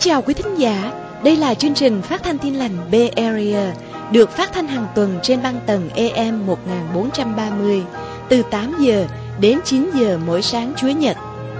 chào quý thính giả, đây là chương trình phát thanh Tin lành Bay Area, được phát thanh hàng tuần trên băng tần AM 1430, từ 8 giờ đến 9 giờ mỗi sáng Chủ nhật.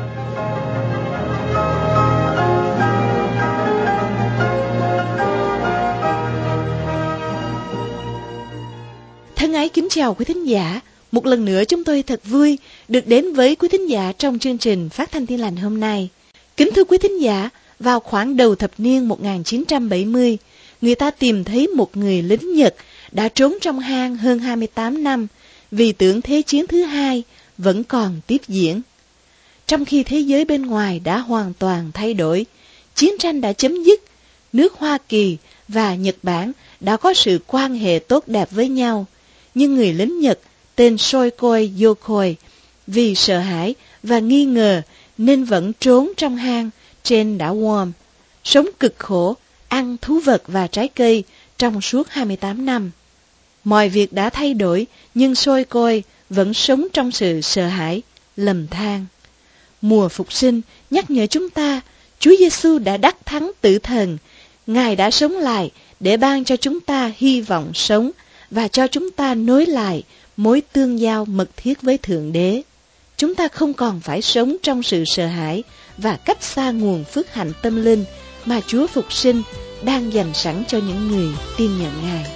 Thân ái kính chào quý thính giả, một lần nữa chúng tôi thật vui được đến với quý thính giả trong chương trình phát thanh Tin lành hôm nay. Kính thưa quý thính giả, vào khoảng đầu thập niên 1970, người ta tìm thấy một người lính Nhật đã trốn trong hang hơn 28 năm vì tưởng Thế chiến thứ hai vẫn còn tiếp diễn. Trong khi thế giới bên ngoài đã hoàn toàn thay đổi, chiến tranh đã chấm dứt, nước Hoa Kỳ và Nhật Bản đã có sự quan hệ tốt đẹp với nhau, nhưng người lính Nhật tên Shoikoi Yokoi vì sợ hãi và nghi ngờ nên vẫn trốn trong hang trên đảo Guam, sống cực khổ, ăn thú vật và trái cây trong suốt 28 năm. Mọi việc đã thay đổi, nhưng Shoikoi vẫn sống trong sự sợ hãi, lầm than. Mùa phục sinh nhắc nhở chúng ta, Chúa Giêsu đã đắc thắng tử thần. Ngài đã sống lại để ban cho chúng ta hy vọng sống và cho chúng ta nối lại mối tương giao mật thiết với Thượng Đế. Chúng ta không còn phải sống trong sự sợ hãi và cách xa nguồn phước hạnh tâm linh mà Chúa Phục sinh đang dành sẵn cho những người tin nhận Ngài.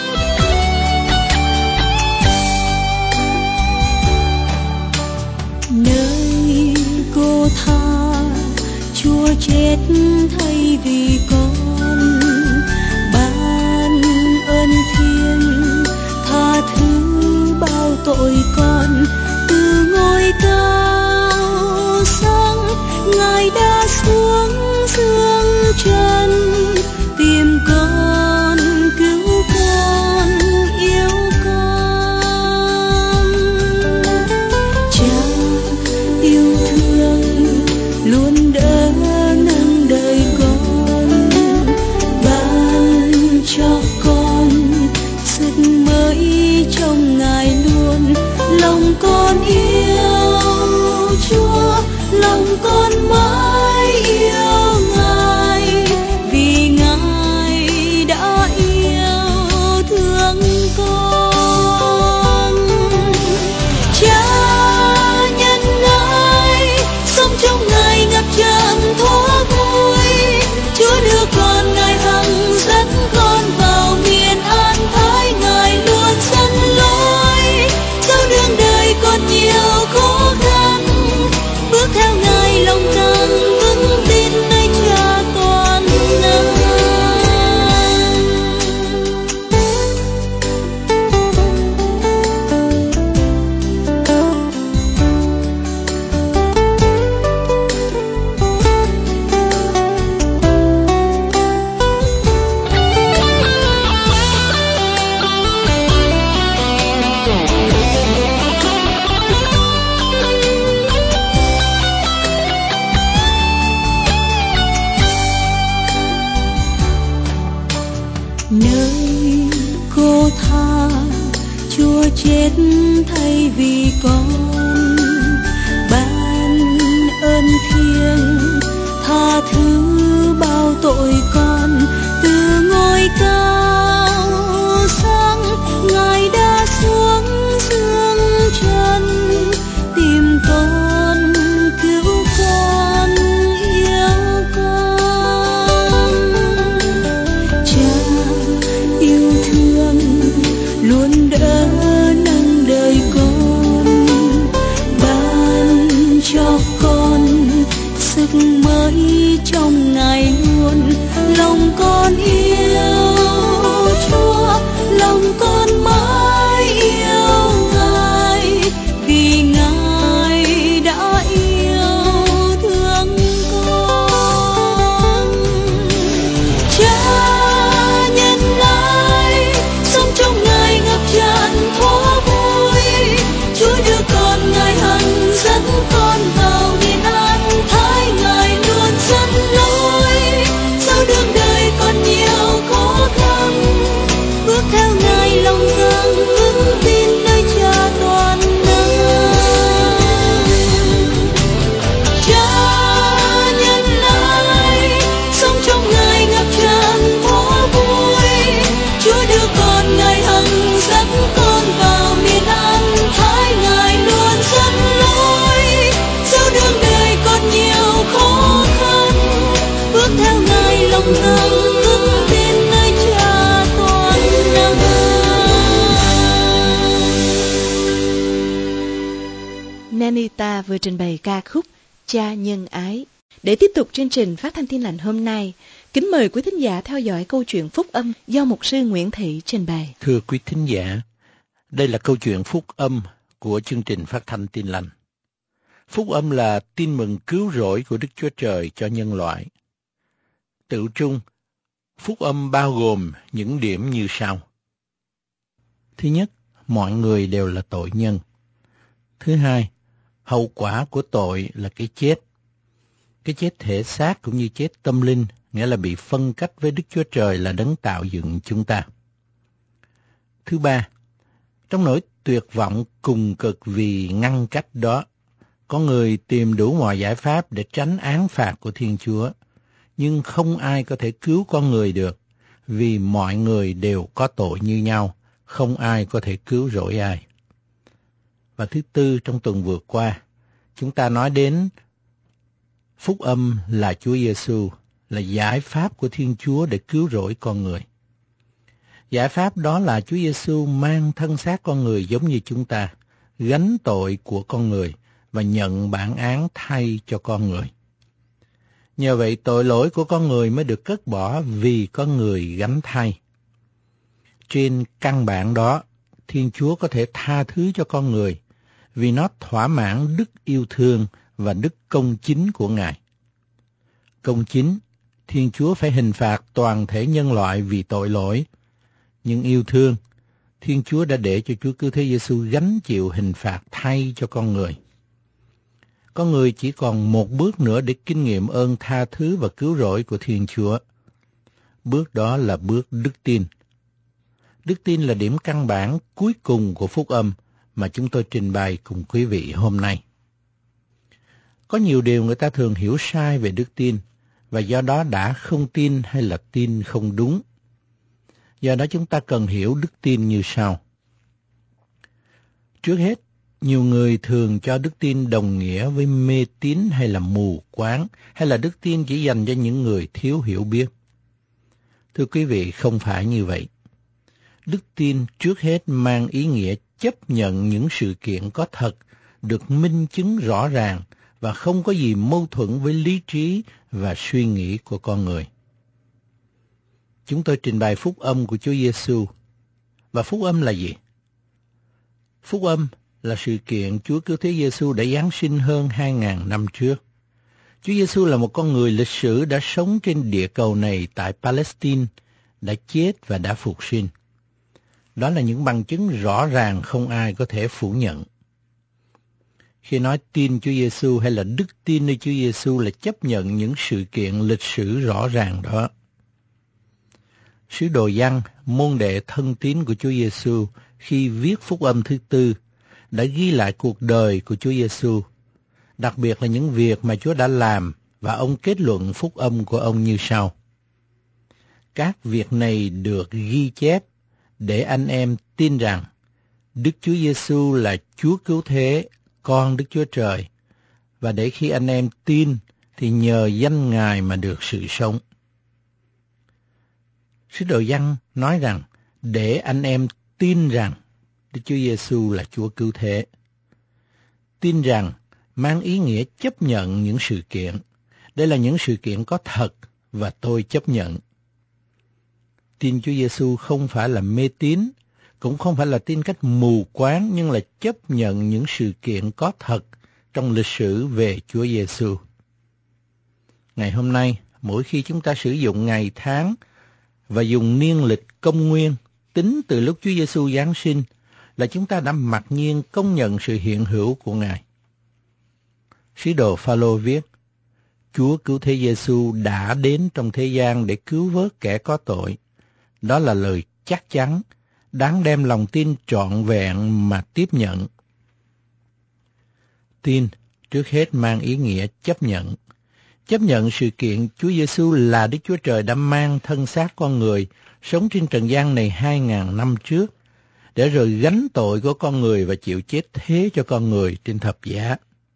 Nơi cô tha, Chúa chết thay vì con, ban ơn thiên tha thứ bao tội con. Từ ngôi cao sang, Ngài đã xuống dương trần tìm con, cứu con, yêu con. Cha yêu thương luôn đỡ nâng đời con, ban cho con sức mới trong Ngài luôn. Lòng con yêu Chúa, lòng con mãi yêu Ngài, vì Ngài đã yêu thương con. Cha nhân ái, sống trong Ngài ngập tràn thỏa vui. Chúa đưa con Ngài hằng dẫn con vào miền an thái. Ngài luôn dẫn lối, dẫu đường đời còn nhiều khó khăn. Bước theo Ngài lòng càng vững tin nơi Cha toàn năng. Nơi cô tha, Chúa chết thay vì con, ban ơn thiên tha thứ bao tội con. Từ ngôi cao sang, Ngài đã xuống dương trần tìm con, cứu con, yêu con. Cha yêu thương luôn đỡ nâng đời con, Nanita vừa trình bày ca khúc Cha Nhân Ái. Để tiếp tục chương trình phát thanh Tin Lành hôm nay, kính mời quý thính giả theo dõi câu chuyện phúc âm do mục sư Nguyễn Thị trình bày. Thưa quý thính giả, đây là câu chuyện phúc âm của chương trình phát thanh Tin Lành. Phúc âm là tin mừng cứu rỗi của Đức Chúa Trời cho nhân loại. Tựu trung, phúc âm bao gồm những điểm như sau. Thứ nhất, mọi người đều là tội nhân. Thứ hai, hậu quả của tội là cái chết. Cái chết thể xác cũng như chết tâm linh, nghĩa là bị phân cách với Đức Chúa Trời là đấng tạo dựng chúng ta. Thứ ba, trong nỗi tuyệt vọng cùng cực vì ngăn cách đó, có người tìm đủ mọi giải pháp để tránh án phạt của Thiên Chúa, nhưng không ai có thể cứu con người được, vì mọi người đều có tội như nhau, không ai có thể cứu rỗi ai. Và thứ tư, trong tuần vừa qua, chúng ta nói đến phúc âm là Chúa Giêsu, là giải pháp của Thiên Chúa để cứu rỗi con người. Giải pháp đó là Chúa Giêsu mang thân xác con người giống như chúng ta, gánh tội của con người và nhận bản án thay cho con người. Nhờ vậy tội lỗi của con người mới được cất bỏ vì có người gánh thay. Trên căn bản đó, Thiên Chúa có thể tha thứ cho con người vì nó thỏa mãn đức yêu thương và đức công chính của Ngài. Công chính, Thiên Chúa phải hình phạt toàn thể nhân loại vì tội lỗi. Nhưng yêu thương, Thiên Chúa đã để cho Chúa Cứu Thế Giêsu gánh chịu hình phạt thay cho con người. Con người chỉ còn một bước nữa để kinh nghiệm ơn tha thứ và cứu rỗi của Thiên Chúa. Bước đó là bước đức tin. Đức tin là điểm căn bản cuối cùng của phúc âm mà chúng tôi trình bày cùng quý vị hôm nay. Có nhiều điều người ta thường hiểu sai về đức tin, và do đó đã không tin hay là tin không đúng. Do đó chúng ta cần hiểu đức tin như sau. Trước hết, nhiều người thường cho đức tin đồng nghĩa với mê tín hay là mù quáng, hay là đức tin chỉ dành cho những người thiếu hiểu biết. Thưa quý vị, không phải như vậy. Đức tin trước hết mang ý nghĩa chấp nhận những sự kiện có thật, được minh chứng rõ ràng và không có gì mâu thuẫn với lý trí và suy nghĩ của con người. Chúng tôi trình bày phúc âm của Chúa Giêsu. Và phúc âm là gì? Phúc âm là sự kiện Chúa Cứu Thế Giêsu đã giáng sinh hơn 2.000 năm trước. Chúa Giêsu là một con người lịch sử đã sống trên địa cầu này tại Palestine, đã chết và đã phục sinh. Đó là những bằng chứng rõ ràng không ai có thể phủ nhận. Khi nói tin Chúa Giêsu hay là đức tin nơi Chúa Giêsu là chấp nhận những sự kiện lịch sử rõ ràng đó. Sứ đồ Giăng, môn đệ thân tín của Chúa Giêsu, khi viết phúc âm thứ tư, đã ghi lại cuộc đời của Chúa Giêsu, đặc biệt là những việc mà Chúa đã làm, và ông kết luận phúc âm của ông như sau. Các việc này được ghi chép để anh em tin rằng Đức Chúa Giêsu là Chúa Cứu Thế, con Đức Chúa Trời, và để khi anh em tin thì nhờ danh Ngài mà được sự sống. Sứ đồ Giăng nói rằng để anh em tin rằng Đức Chúa Giêsu là Chúa Cứu Thế. Tin rằng mang ý nghĩa chấp nhận những sự kiện. Đây là những sự kiện có thật và tôi chấp nhận. Tin Chúa Giêsu không phải là mê tín, cũng không phải là tin cách mù quáng, nhưng là chấp nhận những sự kiện có thật trong lịch sử về Chúa Giêsu. Ngày hôm nay, mỗi khi chúng ta sử dụng ngày tháng và dùng niên lịch công nguyên tính từ lúc Chúa Giêsu giáng sinh, là chúng ta đã mặc nhiên công nhận sự hiện hữu của Ngài. Sứ đồ Phao-lô viết, Chúa Cứu Thế Giêsu đã đến trong thế gian để cứu vớt kẻ có tội. Đó là lời chắc chắn, đáng đem lòng tin trọn vẹn mà tiếp nhận. Tin trước hết mang ý nghĩa chấp nhận. Chấp nhận sự kiện Chúa Giêsu là Đức Chúa Trời đã mang thân xác con người sống trên trần gian này 2.000 năm trước, để rồi gánh tội của con người và chịu chết thế cho con người trên thập giá.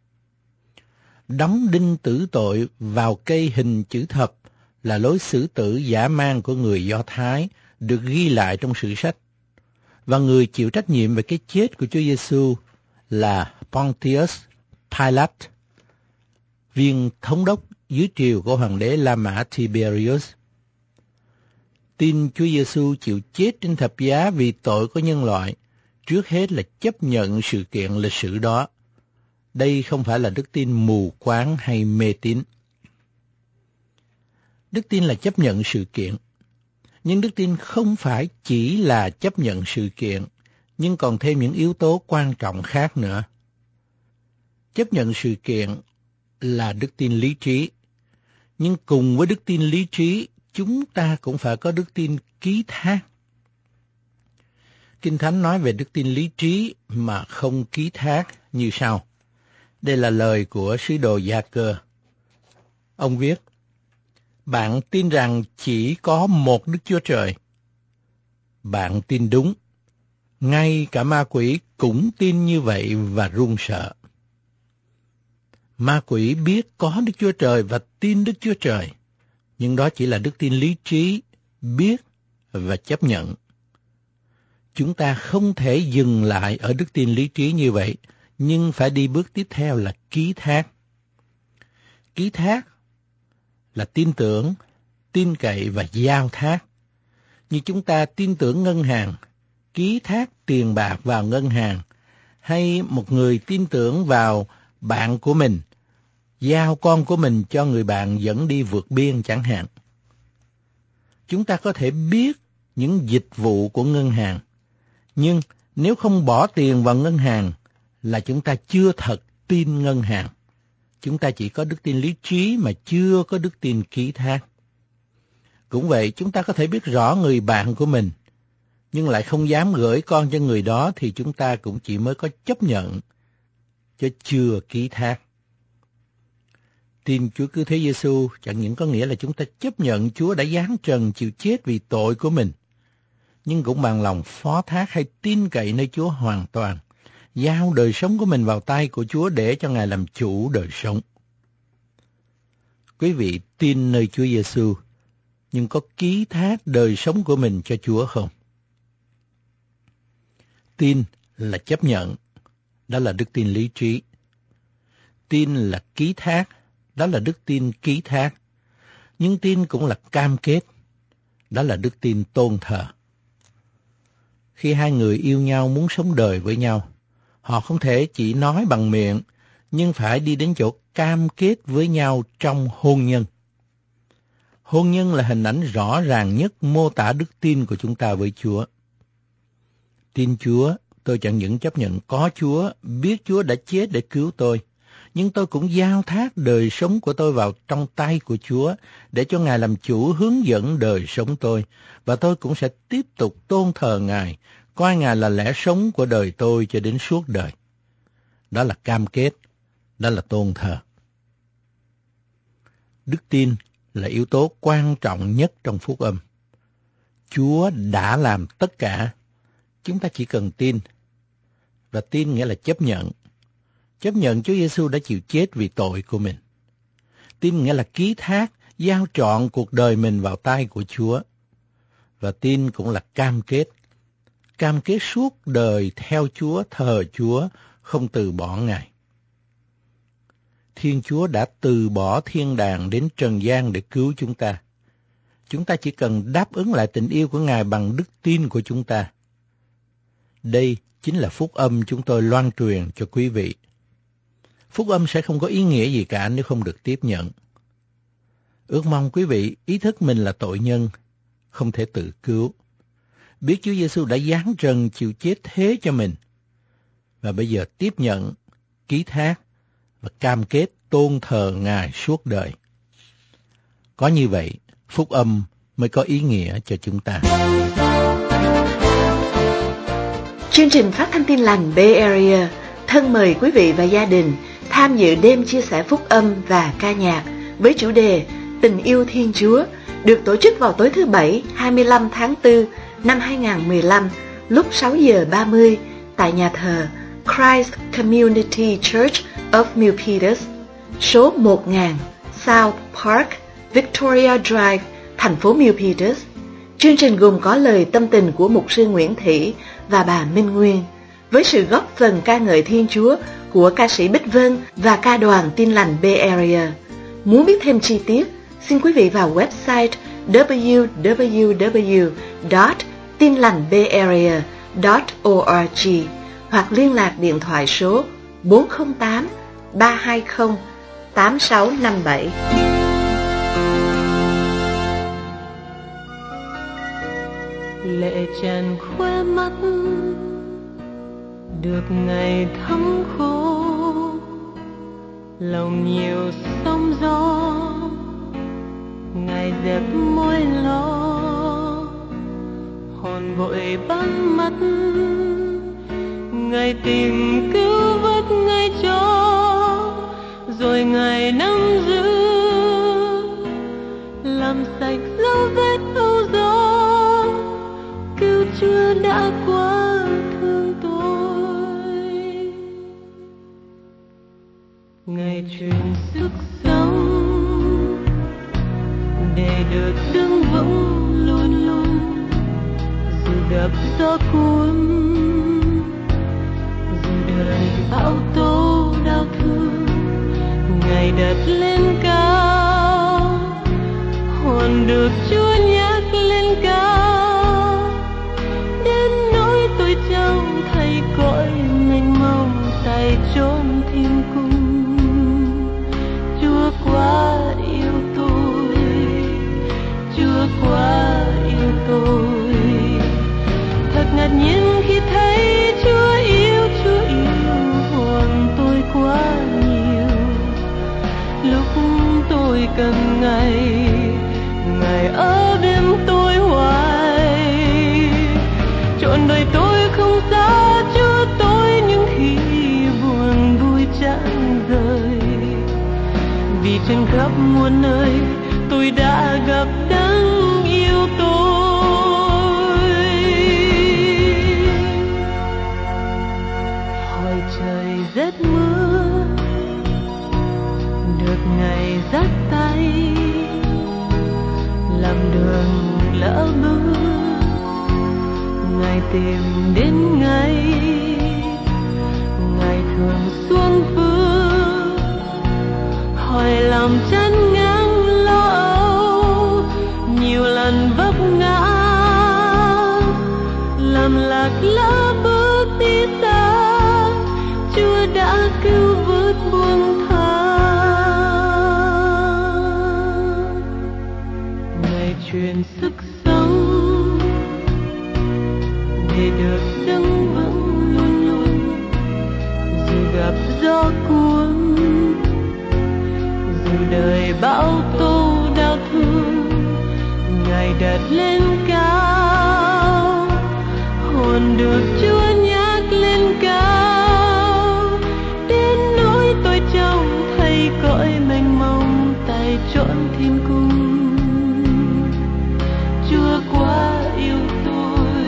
Đóng đinh tử tội vào cây hình chữ thập là lối xử tử dã man của người Do Thái, được ghi lại trong sử sách. Và người chịu trách nhiệm về cái chết của Chúa Giêsu là Pontius Pilate, viên thống đốc dưới triều của hoàng đế La Mã Tiberius. Tin Chúa Giêsu chịu chết trên thập giá vì tội của nhân loại, trước hết là chấp nhận sự kiện lịch sử đó. Đây không phải là đức tin mù quáng hay mê tín. Đức tin là chấp nhận sự kiện. Nhưng đức tin không phải chỉ là chấp nhận sự kiện, nhưng còn thêm những yếu tố quan trọng khác nữa. Chấp nhận sự kiện là đức tin lý trí, nhưng cùng với đức tin lý trí, chúng ta cũng phải có đức tin ký thác. Kinh Thánh nói về đức tin lý trí mà không ký thác như sau. Đây là lời của sứ đồ Gia-cơ. Ông viết, bạn tin rằng chỉ có một Đức Chúa Trời. Bạn tin đúng. Ngay cả ma quỷ cũng tin như vậy và run sợ. Ma quỷ biết có Đức Chúa Trời và tin Đức Chúa Trời, nhưng đó chỉ là đức tin lý trí, biết và chấp nhận. Chúng ta không thể dừng lại ở đức tin lý trí như vậy, nhưng phải đi bước tiếp theo là ký thác. Ký thác là tin tưởng, tin cậy và giao thác. Như chúng ta tin tưởng ngân hàng, ký thác tiền bạc vào ngân hàng, hay một người tin tưởng vào bạn của mình, giao con của mình cho người bạn dẫn đi vượt biên chẳng hạn. Chúng ta có thể biết những dịch vụ của ngân hàng, nhưng nếu không bỏ tiền vào ngân hàng là chúng ta chưa thật tin ngân hàng. Chúng ta chỉ có đức tin lý trí mà chưa có đức tin ký thác. Cũng vậy, chúng ta có thể biết rõ người bạn của mình, nhưng lại không dám gửi con cho người đó thì chúng ta cũng chỉ mới có chấp nhận, chứ chưa ký thác. Tin Chúa Cứu Thế Giêsu chẳng những có nghĩa là chúng ta chấp nhận Chúa đã giáng trần chịu chết vì tội của mình, nhưng cũng bằng lòng phó thác hay tin cậy nơi Chúa hoàn toàn, giao đời sống của mình vào tay của Chúa để cho Ngài làm chủ đời sống. Quý vị tin nơi Chúa Giêsu, nhưng có ký thác đời sống của mình cho Chúa không? Tin là chấp nhận, đó là đức tin lý trí. Tin là ký thác, đó là đức tin ký thác. Nhưng tin cũng là cam kết, đó là đức tin tôn thờ. Khi hai người yêu nhau muốn sống đời với nhau, họ không thể chỉ nói bằng miệng, nhưng phải đi đến chỗ cam kết với nhau trong hôn nhân. Hôn nhân là hình ảnh rõ ràng nhất mô tả đức tin của chúng ta với Chúa. Tin Chúa, tôi chẳng những chấp nhận có Chúa, biết Chúa đã chết để cứu tôi, nhưng tôi cũng giao thác đời sống của tôi vào trong tay của Chúa để cho Ngài làm chủ hướng dẫn đời sống tôi, và tôi cũng sẽ tiếp tục tôn thờ Ngài, coi Ngài là lẽ sống của đời tôi cho đến suốt đời. Đó là cam kết, đó là tôn thờ. Đức tin là yếu tố quan trọng nhất trong phúc âm. Chúa đã làm tất cả, chúng ta chỉ cần tin. Và tin nghĩa là chấp nhận. Chấp nhận Chúa Giêsu đã chịu chết vì tội của mình. Tin nghĩa là ký thác, giao trọn cuộc đời mình vào tay của Chúa. Và tin cũng là cam kết. Cam kết suốt đời theo Chúa, thờ Chúa, không từ bỏ Ngài. Thiên Chúa đã từ bỏ thiên đàng đến trần gian để cứu chúng ta. Chúng ta chỉ cần đáp ứng lại tình yêu của Ngài bằng đức tin của chúng ta. Đây chính là phúc âm chúng tôi loan truyền cho quý vị. Phúc âm sẽ không có ý nghĩa gì cả nếu không được tiếp nhận. Ước mong quý vị ý thức mình là tội nhân, không thể tự cứu. Biết Chúa Giêsu đã giáng trần chịu chết thế cho mình. Và bây giờ tiếp nhận, ký thác và cam kết tôn thờ Ngài suốt đời. Có như vậy, phúc âm mới có ý nghĩa cho chúng ta. Chương trình phát thanh Tin lành Bay Area thân mời quý vị và gia đình tham dự đêm chia sẻ phúc âm và ca nhạc với chủ đề Tình yêu Thiên Chúa, được tổ chức vào tối thứ Bảy 25 tháng 4 năm 2015 lúc 6 giờ 30 tại nhà thờ Christ Community Church of Milpitas, số 1000 South Park, Victoria Drive, thành phố Milpitas. Chương trình gồm có lời tâm tình của mục sư Nguyễn Thị và bà Minh Nguyên. với sự góp phần ca ngợi Thiên Chúa của ca sĩ Bích Vân và ca đoàn Tin Lành Bay Area. Muốn biết thêm chi tiết, xin quý vị vào website www.tinlanhbayarea.org hoặc liên lạc điện thoại số 408 320 8657. Lệ tràn khóe mắt được ngày thấm khô, lòng nhiều sóng gió ngày dẹp mối lo, hồn vội bắn mắt ngày tìm cứu vớt ngày cho, rồi ngày nắm giữ làm sạch dấu vết âu gió. Cứu Chúa đã quá thương tôi, ngày truyền sức sống để được đứng vững luôn luôn, dù gặp gió cuốn, dù đời bão tố đau thương, ngày đặt lên cao, hồn được Chúa nhắc lên cao, đến nỗi tôi chẳng thấy cõi mênh mông tại chốn thiên cung. Chúa quá yêu tôi, Chúa quá yêu tôi, thật ngạc nhiên khi thấy Chúa yêu hồn tôi quá nhiều. Lúc tôi cần Ngài, Ngài ở bên tôi hoài. Trọn đời tôi không xa Chúa tôi, những khi buồn vui chẳng rời. Vì trên khắp muôn nơi tôi đã gặp Đấng yêu tôi. Hỏi trời rét mưa được Ngài dắt tay, làm đường lỡ bước Ngài tìm đến ngay. Ngài thường xuống bước hỏi làm chán ngang lo âu, nhiều lần vấp ngã làm lạc lỡ bước đi xa. Chúa đã cứu vớt buông tha, Ngài truyền sức sống để được đứng vững luôn luôn, dù gặp gió cuốn, dù đời bão tố đau thương. Ngài đặt lên cao, hồn được Chúa nhắc lên cao, đến nỗi tôi chẳng thấy cõi mênh mông tại chốn thiên cung. Chúa quá yêu tôi,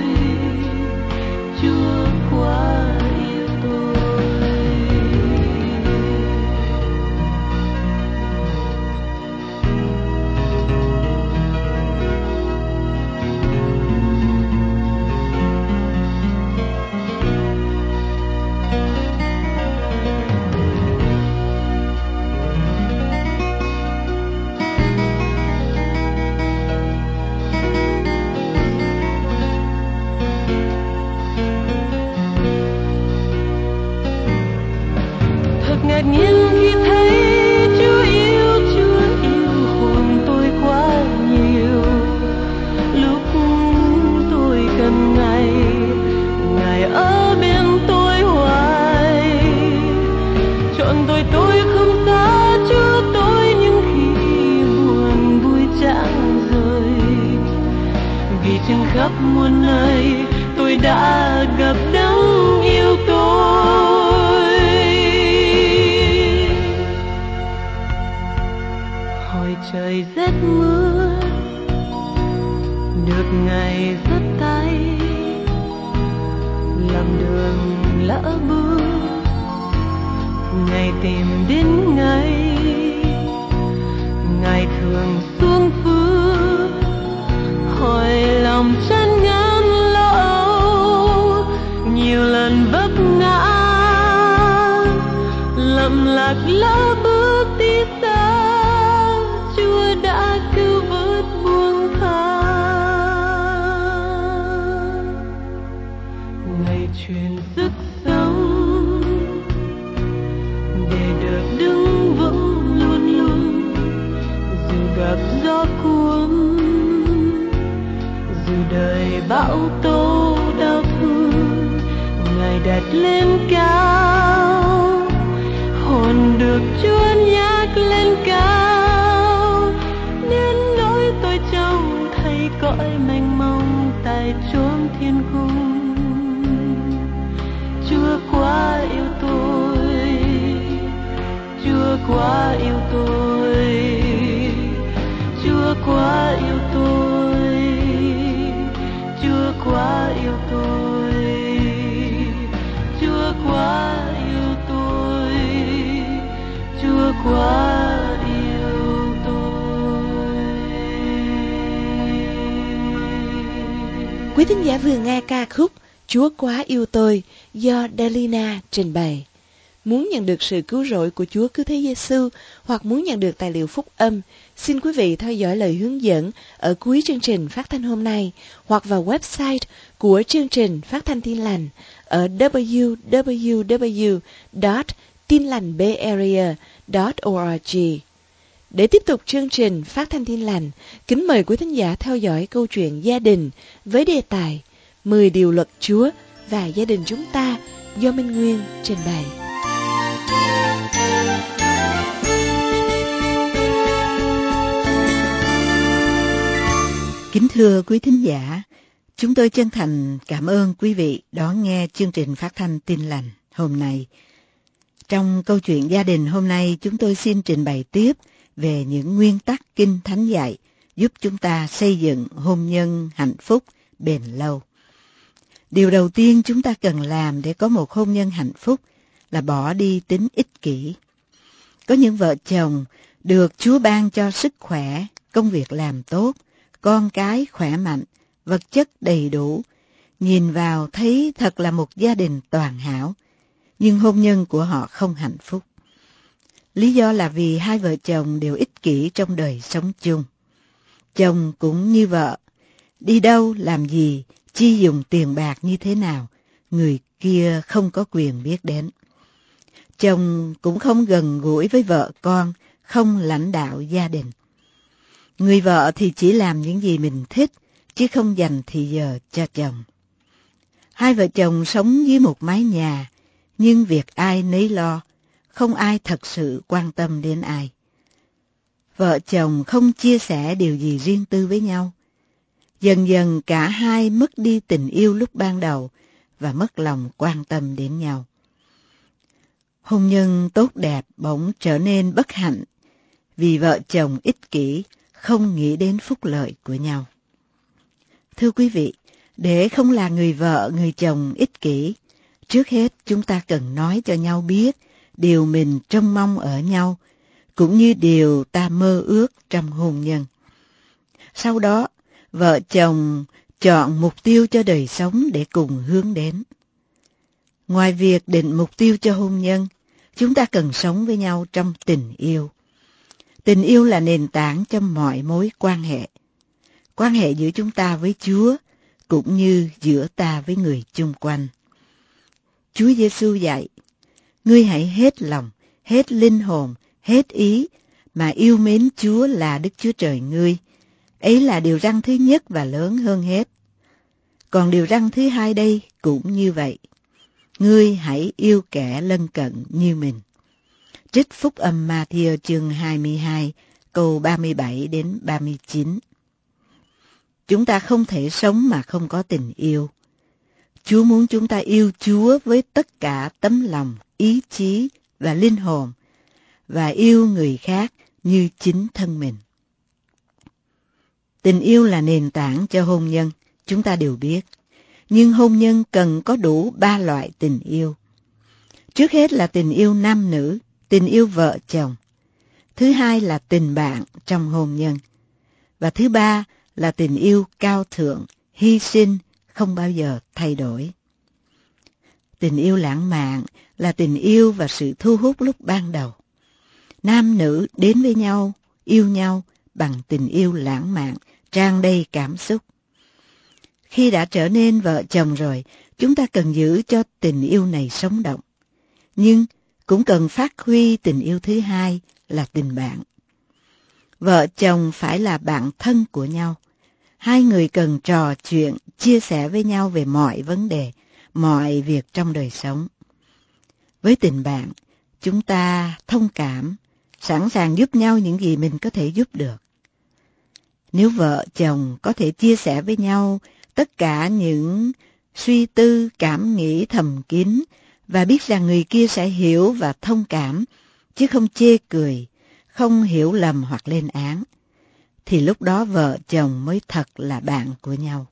Chúa quá yêu tôi. Ngạc nhiên khi thấy Chúa yêu hồn tôi quá nhiều. Lúc tôi cần Ngài, Ngài ở bên tôi hoài. Trọn đời tôi không xa Chúa tôi, những khi buồn vui chẳng rời. Vì trên khắp muôn nơi tôi đã gặp Đấng yêu tôi. Hỏi trời rét mưa được Ngài dắt tay, làm đường lỡ bước Ngài tìm đến ngay. Ngài thường xuống phước hỏi lòng chán ngán lo âu, nhiều lần vấp lạc lỡ bước đi xa, Chúa đã cứu vớt buông tha. Ngài truyền sức sống để được đứng vững luôn luôn, dù gặp gió cuốn, dù đời bão tố đau thương. Ngài đặt lên cao, hồn được Chúa nhắc lên cao, nên nỗi tôi trông thấy cõi mênh mông tại chốn thiên cung. Chúa quá yêu tôi, Chúa quá yêu tôi, Chúa quá yêu tôi, Chúa quá yêu tôi, Chúa quá yêu tôi, Chúa quá yêu tôi. Quý thính giả vừa nghe ca khúc Chúa quá yêu tôi do Delina trình bày. Muốn nhận được sự cứu rỗi của Chúa Cứu Thế Giêsu hoặc muốn nhận được tài liệu phúc âm, xin quý vị theo dõi lời hướng dẫn ở cuối chương trình phát thanh hôm nay hoặc vào website của chương trình Phát thanh Tin Lành ở www.tinlành.org. Để tiếp tục chương trình Phát thanh Tin Lành, kính mời quý thính giả theo dõi câu chuyện gia đình với đề tài 10 điều luật Chúa và gia đình chúng ta do Minh Nguyên trình bày. Kính thưa quý thính giả, chúng tôi chân thành cảm ơn quý vị đón nghe chương trình phát thanh Tin Lành hôm nay. Trong câu chuyện gia đình hôm nay, chúng tôi xin trình bày tiếp về những nguyên tắc Kinh Thánh dạy giúp chúng ta xây dựng hôn nhân hạnh phúc bền lâu. Điều đầu tiên chúng ta cần làm để có một hôn nhân hạnh phúc là bỏ đi tính ích kỷ. Có những vợ chồng được Chúa ban cho sức khỏe, công việc làm tốt, con cái khỏe mạnh, vật chất đầy đủ, nhìn vào thấy thật là một gia đình toàn hảo, nhưng hôn nhân của họ không hạnh phúc. Lý do là vì hai vợ chồng đều ích kỷ trong đời sống chung. Chồng cũng như vợ, đi đâu làm gì, chi dùng tiền bạc như thế nào, người kia không có quyền biết đến. Chồng cũng không gần gũi với vợ con, không lãnh đạo gia đình. Người vợ thì chỉ làm những gì mình thích, chứ không dành thì giờ cho chồng. Hai vợ chồng sống dưới một mái nhà, nhưng việc ai nấy lo, không ai thật sự quan tâm đến ai. Vợ chồng không chia sẻ điều gì riêng tư với nhau. Dần dần cả hai mất đi tình yêu lúc ban đầu và mất lòng quan tâm đến nhau. Hôn nhân tốt đẹp bỗng trở nên bất hạnh vì vợ chồng ích kỷ, không nghĩ đến phúc lợi của nhau. Thưa quý vị, để không là người vợ, người chồng ích kỷ, trước hết chúng ta cần nói cho nhau biết điều mình trông mong ở nhau, cũng như điều ta mơ ước trong hôn nhân. Sau đó, vợ chồng chọn mục tiêu cho đời sống để cùng hướng đến. Ngoài việc định mục tiêu cho hôn nhân, chúng ta cần sống với nhau trong tình yêu. Tình yêu là nền tảng cho mọi mối quan hệ. Quan hệ giữa chúng ta với Chúa, cũng như giữa ta với người chung quanh. Chúa Giêsu dạy, ngươi hãy hết lòng, hết linh hồn, hết ý, mà yêu mến Chúa là Đức Chúa Trời ngươi. Ấy là điều răn thứ nhất và lớn hơn hết. Còn điều răn thứ hai đây cũng như vậy. Ngươi hãy yêu kẻ lân cận như mình. Trích Phúc Âm Ma-thi-ơ chương 22, câu 37 đến 39. Chúng ta không thể sống mà không có tình yêu. Chúa muốn chúng ta yêu Chúa với tất cả tấm lòng, ý chí và linh hồn, và yêu người khác như chính thân mình. Tình yêu là nền tảng cho hôn nhân, chúng ta đều biết. Nhưng hôn nhân cần có đủ 3 loại tình yêu. Trước hết là tình yêu nam nữ, tình yêu vợ chồng. Thứ hai là tình bạn trong hôn nhân. Và thứ ba là tình yêu cao thượng, hy sinh, không bao giờ thay đổi. Tình yêu lãng mạn là tình yêu và sự thu hút lúc ban đầu. Nam nữ đến với nhau, yêu nhau bằng tình yêu lãng mạn, tràn đầy cảm xúc. Khi đã trở nên vợ chồng rồi, chúng ta cần giữ cho tình yêu này sống động. Nhưng cũng cần phát huy tình yêu thứ hai là tình bạn. Vợ chồng phải là bạn thân của nhau. Hai người cần trò chuyện, chia sẻ với nhau về mọi vấn đề, mọi việc trong đời sống. Với tình bạn, chúng ta thông cảm, sẵn sàng giúp nhau những gì mình có thể giúp được. Nếu vợ chồng có thể chia sẻ với nhau tất cả những suy tư, cảm nghĩ thầm kín và biết rằng người kia sẽ hiểu và thông cảm, chứ không chê cười, không hiểu lầm hoặc lên án, thì lúc đó vợ chồng mới thật là bạn của nhau.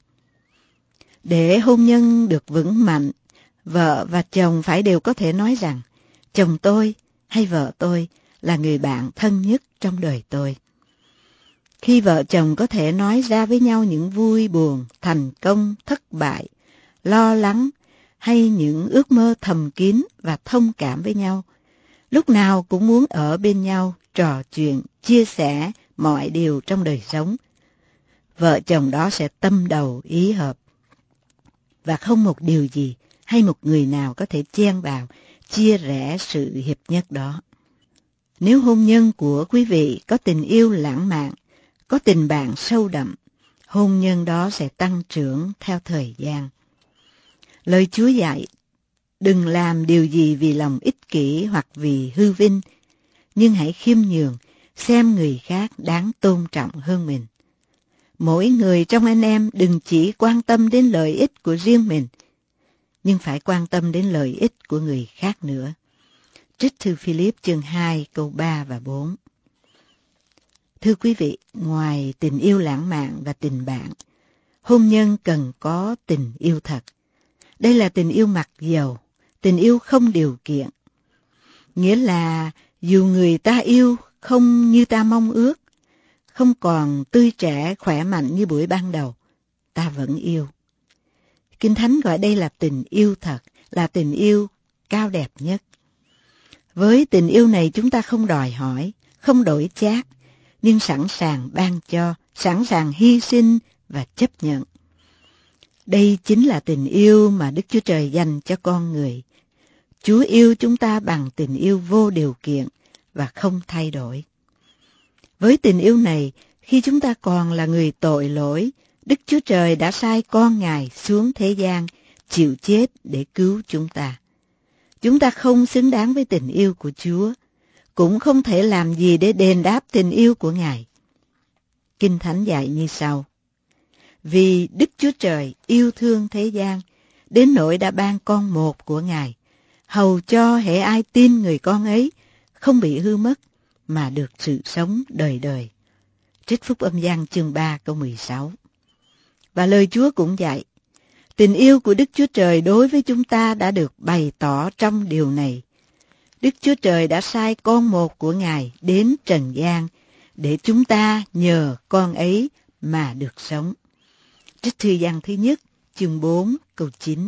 Để hôn nhân được vững mạnh, vợ và chồng phải đều có thể nói rằng chồng tôi hay vợ tôi là người bạn thân nhất trong đời tôi. Khi vợ chồng có thể nói ra với nhau những vui buồn, thành công, thất bại, lo lắng hay những ước mơ thầm kín và thông cảm với nhau, lúc nào cũng muốn ở bên nhau, trò chuyện, chia sẻ mọi điều trong đời sống, vợ chồng đó sẽ tâm đầu ý hợp. Và không một điều gì hay một người nào có thể chen vào, chia rẽ sự hiệp nhất đó. Nếu hôn nhân của quý vị có tình yêu lãng mạn, có tình bạn sâu đậm, hôn nhân đó sẽ tăng trưởng theo thời gian. Lời Chúa dạy, đừng làm điều gì vì lòng ích kỷ hoặc vì hư vinh, nhưng hãy khiêm nhường, xem người khác đáng tôn trọng hơn mình. Mỗi người trong anh em đừng chỉ quan tâm đến lợi ích của riêng mình, nhưng phải quan tâm đến lợi ích của người khác nữa. Trích thư Philip chương 2 câu 3 và 4. Thưa quý vị, ngoài tình yêu lãng mạn và tình bạn, hôn nhân cần có tình yêu thật. Đây là tình yêu mặc dầu, tình yêu không điều kiện. Nghĩa là dù người ta yêu không như ta mong ước, không còn tươi trẻ, khỏe mạnh như buổi ban đầu, ta vẫn yêu. Kinh Thánh gọi đây là tình yêu thật, là tình yêu cao đẹp nhất. Với tình yêu này chúng ta không đòi hỏi, không đổi chác, nhưng sẵn sàng ban cho, sẵn sàng hy sinh và chấp nhận. Đây chính là tình yêu mà Đức Chúa Trời dành cho con người. Chúa yêu chúng ta bằng tình yêu vô điều kiện và không thay đổi. Với tình yêu này, khi chúng ta còn là người tội lỗi, Đức Chúa Trời đã sai con Ngài xuống thế gian, chịu chết để cứu chúng ta. Chúng ta không xứng đáng với tình yêu của Chúa, cũng không thể làm gì để đền đáp tình yêu của Ngài. Kinh Thánh dạy như sau: Vì Đức Chúa Trời yêu thương thế gian, đến nỗi đã ban con một của Ngài, hầu cho hễ ai tin người con ấy không bị hư mất, mà được sự sống đời đời. Trích Phúc Âm Giăng chương 3 câu 16. Và lời Chúa cũng dạy, tình yêu của Đức Chúa Trời đối với chúng ta đã được bày tỏ trong điều này. Đức Chúa Trời đã sai con một của Ngài đến trần gian để chúng ta nhờ con ấy mà được sống. Trích thư Giăng thứ nhất, chương 4, câu 9.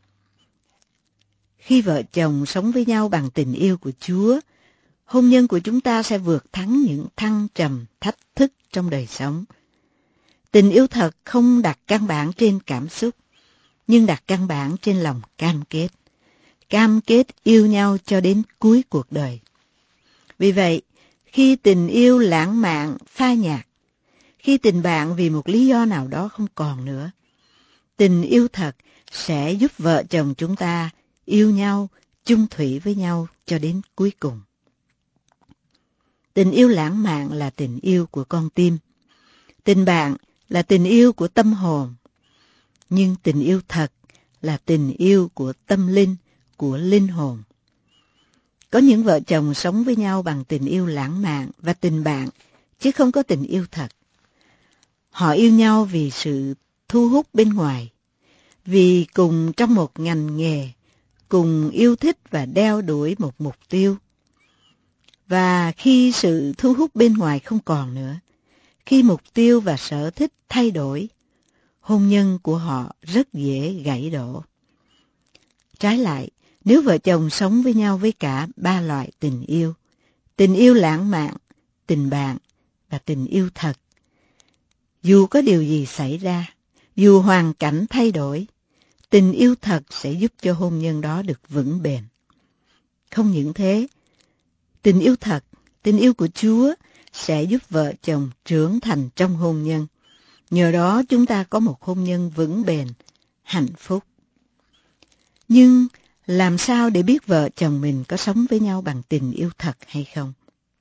Khi vợ chồng sống với nhau bằng tình yêu của Chúa, hôn nhân của chúng ta sẽ vượt thắng những thăng trầm, thách thức trong đời sống. Tình yêu thật không đặt căn bản trên cảm xúc, nhưng đặt căn bản trên lòng cam kết. Cam kết yêu nhau cho đến cuối cuộc đời. Vì vậy, khi tình yêu lãng mạn phai nhạt, khi tình bạn vì một lý do nào đó không còn nữa, tình yêu thật sẽ giúp vợ chồng chúng ta yêu nhau, chung thủy với nhau cho đến cuối cùng. Tình yêu lãng mạn là tình yêu của con tim. Tình bạn là tình yêu của tâm hồn. Nhưng tình yêu thật là tình yêu của tâm linh, của linh hồn. Có những vợ chồng sống với nhau bằng tình yêu lãng mạn và tình bạn, chứ không có tình yêu thật. Họ yêu nhau vì sự thu hút bên ngoài, vì cùng trong một ngành nghề, cùng yêu thích và đeo đuổi một mục tiêu. Và khi sự thu hút bên ngoài không còn nữa, khi mục tiêu và sở thích thay đổi, hôn nhân của họ rất dễ gãy đổ. Trái lại, nếu vợ chồng sống với nhau với cả ba loại tình yêu lãng mạn, tình bạn và tình yêu thật, dù có điều gì xảy ra, dù hoàn cảnh thay đổi, tình yêu thật sẽ giúp cho hôn nhân đó được vững bền. Không những thế, tình yêu thật, tình yêu của Chúa sẽ giúp vợ chồng trưởng thành trong hôn nhân. Nhờ đó chúng ta có một hôn nhân vững bền, hạnh phúc. Nhưng làm sao để biết vợ chồng mình có sống với nhau bằng tình yêu thật hay không?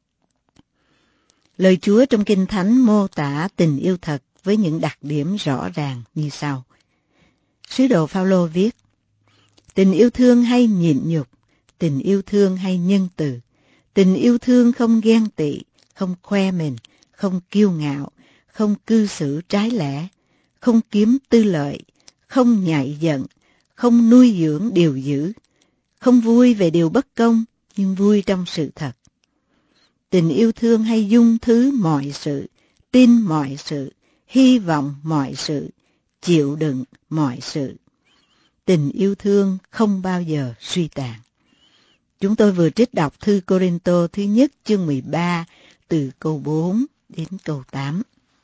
Lời Chúa trong Kinh Thánh mô tả tình yêu thật với những đặc điểm rõ ràng như sau. Sứ đồ Phao-lô viết: tình yêu thương hay nhịn nhục, tình yêu thương hay nhân từ, tình yêu thương không ghen tị, không khoe mình, không kiêu ngạo, không cư xử trái lẽ, không kiếm tư lợi, không nhạy giận, không nuôi dưỡng điều dữ, không vui về điều bất công, nhưng vui trong sự thật. Tình yêu thương hay dung thứ mọi sự, tin mọi sự, hy vọng mọi sự, chịu đựng mọi sự. Tình yêu thương không bao giờ suy tàn. Chúng tôi vừa trích đọc thư Cô-rinh-tô thứ nhất chương 13 từ câu 4 đến câu 8.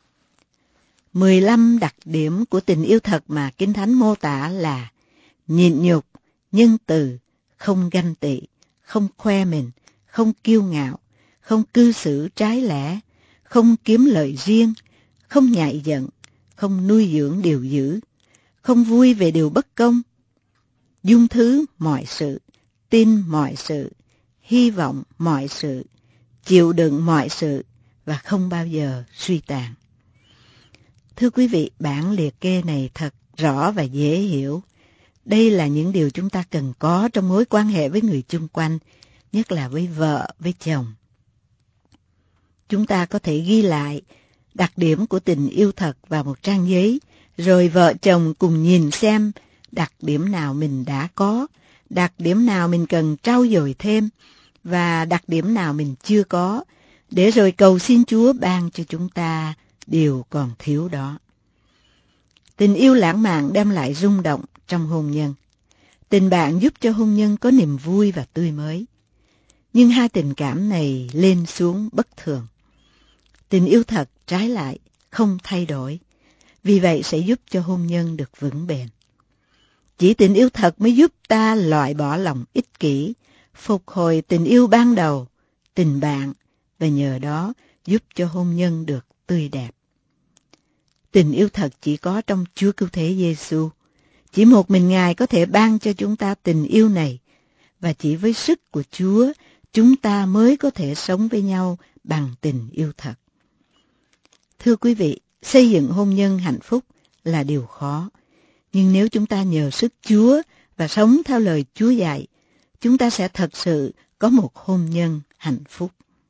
15 đặc điểm của tình yêu thật mà Kinh Thánh mô tả là nhịn nhục, nhân từ, không ganh tị, không khoe mình, không kiêu ngạo, không cư xử trái lẽ, không kiếm lợi riêng, không nhạy giận, không nuôi dưỡng điều dữ, không vui về điều bất công, dung thứ mọi sự, tin mọi sự, hy vọng mọi sự, chịu đựng mọi sự và không bao giờ suy tàn. Thưa quý vị, bản liệt kê này thật rõ và dễ hiểu. Đây là những điều chúng ta cần có trong mối quan hệ với người chung quanh, nhất là với vợ, với chồng. Chúng ta có thể ghi lại đặc điểm của tình yêu thật vào một trang giấy, rồi vợ chồng cùng nhìn xem đặc điểm nào mình đã có, đặc điểm nào mình cần trau dồi thêm, và đặc điểm nào mình chưa có, để rồi cầu xin Chúa ban cho chúng ta điều còn thiếu đó. Tình yêu lãng mạn đem lại rung động trong hôn nhân. Tình bạn giúp cho hôn nhân có niềm vui và tươi mới. Nhưng hai tình cảm này lên xuống bất thường. Tình yêu thật trái lại không thay đổi, vì vậy sẽ giúp cho hôn nhân được vững bền. Chỉ tình yêu thật mới giúp ta loại bỏ lòng ích kỷ, phục hồi tình yêu ban đầu, tình bạn, và nhờ đó giúp cho hôn nhân được tươi đẹp. Tình yêu thật chỉ có trong Chúa Cứu Thế Giêsu. Chỉ một mình Ngài có thể ban cho chúng ta tình yêu này, và chỉ với sức của Chúa, chúng ta mới có thể sống với nhau bằng tình yêu thật. Thưa quý vị, xây dựng hôn nhân hạnh phúc là điều khó, nhưng nếu chúng ta nhờ sức Chúa và sống theo lời Chúa dạy, chúng ta sẽ thật sự có một hôn nhân hạnh phúc.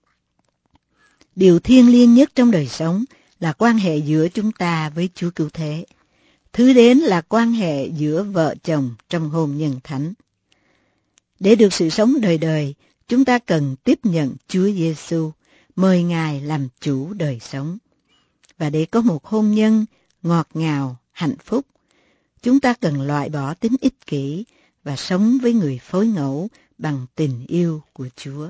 Điều thiêng liêng nhất trong đời sống là quan hệ giữa chúng ta với Chúa Cứu Thế. Thứ đến là quan hệ giữa vợ chồng trong hôn nhân thánh. Để được sự sống đời đời, chúng ta cần tiếp nhận Chúa Giêsu, mời Ngài làm chủ đời sống. Và để có một hôn nhân ngọt ngào, hạnh phúc, chúng ta cần loại bỏ tính ích kỷ và sống với người phối ngẫu bằng tình yêu của Chúa.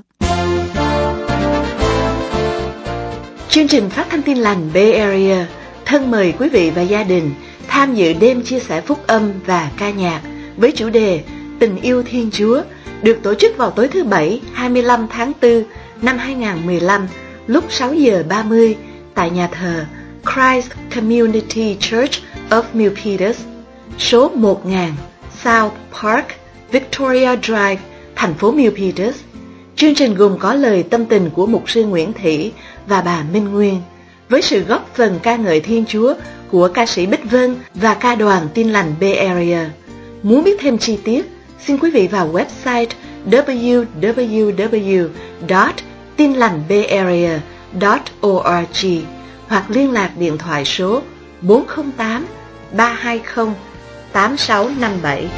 Chương trình phát thanh Tin Lành Bay Area thân mời quý vị và gia đình tham dự đêm chia sẻ phúc âm và ca nhạc với chủ đề Tình yêu Thiên Chúa, được tổ chức vào tối thứ Bảy 25 tháng 4 năm 2015 lúc 6 giờ 30 tại nhà thờ Christ Community Church of Milpitas, số 1000 South Park, Victoria Drive, thành phố Milpitas. Chương trình gồm có lời tâm tình của mục sư Nguyễn Thị và bà Minh Nguyên, với sự góp phần ca ngợi Thiên Chúa của ca sĩ Bích Vân và ca đoàn Tin Lành Bay Area. Muốn biết thêm chi tiết, xin quý vị vào website www.tinlanhbayarea.org hoặc liên lạc điện thoại số 408 320 8657.